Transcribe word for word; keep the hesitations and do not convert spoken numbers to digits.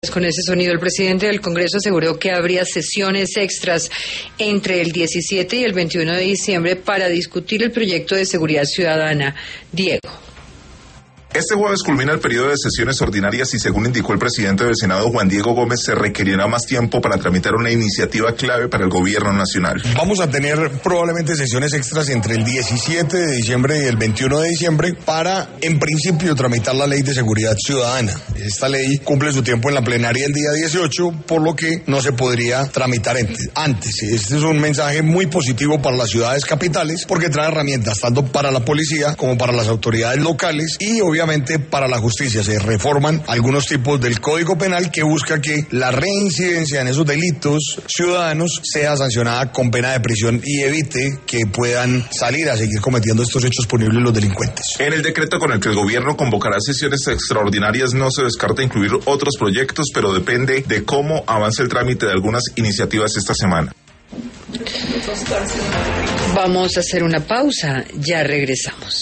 Con ese sonido, el presidente del Congreso aseguró que habría sesiones extras entre el diecisiete y el veintiuno de diciembre para discutir el proyecto de seguridad ciudadana. Diego. Este jueves culmina el periodo de sesiones ordinarias y, según indicó el presidente del Senado, Juan Diego Gómez, se requerirá más tiempo para tramitar una iniciativa clave para el gobierno nacional. Vamos a tener probablemente sesiones extras entre el diecisiete de diciembre y el veintiuno de diciembre para, en principio, tramitar la ley de seguridad ciudadana. Esta ley cumple su tiempo en la plenaria el día dieciocho, por lo que no se podría tramitar antes. Este es un mensaje muy positivo para las ciudades capitales porque trae herramientas tanto para la policía como para las autoridades locales y, obviamente, para la justicia. Se reforman algunos tipos del Código Penal que busca que la reincidencia en esos delitos ciudadanos sea sancionada con pena de prisión y evite que puedan salir a seguir cometiendo estos hechos punibles los delincuentes. En el decreto con el que el gobierno convocará sesiones extraordinarias no se descarta incluir otros proyectos, pero depende de cómo avance el trámite de algunas iniciativas esta semana. Vamos a hacer una pausa, ya regresamos.